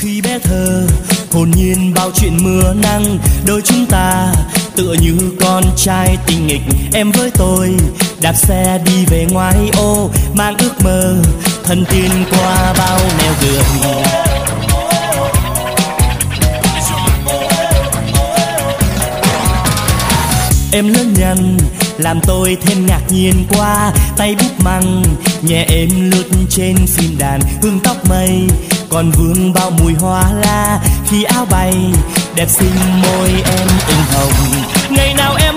Khi bé thơ hồn nhiên bao chuyện mưa nắng, đôi chúng ta tựa như con trai tinh nghịch. Em với tôi đạp xe đi về ngoại ô, mang ước mơ thần tiên qua bao nẻo đường. Em lớn nhanh làm tôi thêm ngạc nhiên qua, tay bút măng nhẹ êm lướt trên phim đàn, hương tóc mây còn vương bao mùi hoa la. Khi áo bay đẹp xinh môi em ửng hồng, ngày nào em